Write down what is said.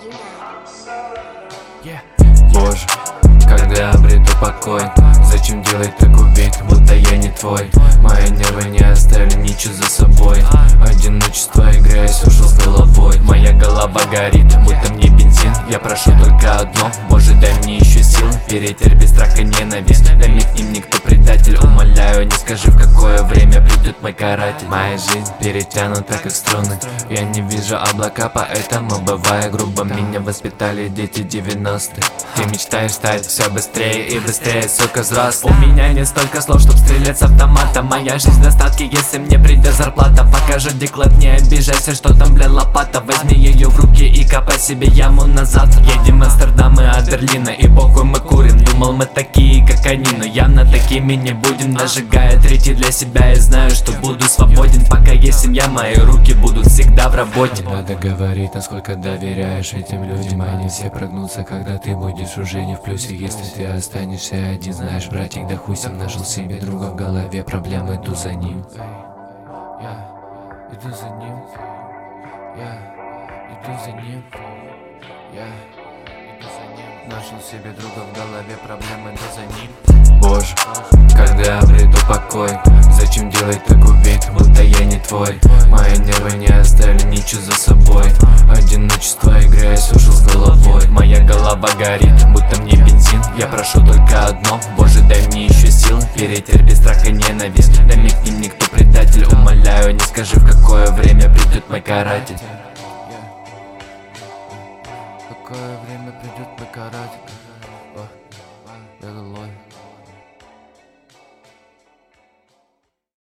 Боже, когда обрету покой, зачем делать такой вид, будто я не твой? Мои нервы не оставили ничего за собой. Одиночество и грязь ушел с головой. Моя голова горит, будто мне бензин. Я прошу только одно, Боже, дай мне еще сил перетерпеть страх и ненависть. Дай мне к ним никто предатель. Умоляю, не скажи, в какое время придет мой каратель. Моя жизнь перетянута как струны. Я не вижу облака, поэтому бывая грубо. Меня воспитали дети 90-х. Ты мечтаешь стать все быстрее и быстрее, сука, взрослый. У меня не столько слов, чтоб стрелять с автомата. Моя жизнь в достатке, если мне придет зарплата. Покажу диклад, не обижайся, что там, бля, лопата. Возьми ее в руки и копай себе яму назад. Едем в Амстердам и от Берлина, и похуй мы курим. Думал, мы такие, как они, но явно такими не будем. Нажигая третий для себя и знаю, что буду свободен. Пока есть семья, мои руки будут всегда в работе. Надо говорить, насколько доверяешь этим людям. Они все прогнутся, когда ты будешь уже не в плюсе. Если ты останешься один, знаешь, братик, да хуй сам нашел себе друга. В голове проблемы, иду за ним. Я иду за ним. Я иду за ним. Я иду за ним. Нашел себе друга, в голове проблемы, иду за ним. Боже, когда обрету покой, зачем делать такой вид, будто я не твой? Мои нервы не оставили ничего за собой. Одиночество и грязь ушел с головой. Моя голова горит, будто мне бензин. Я прошу только одно, Боже, дай мне еще сил перетерпеть страх и ненависть. Дай мне к ним никто предатель. Умоляю, не скажи, в какое время придет мой каратель. Какое время придет мой каратель?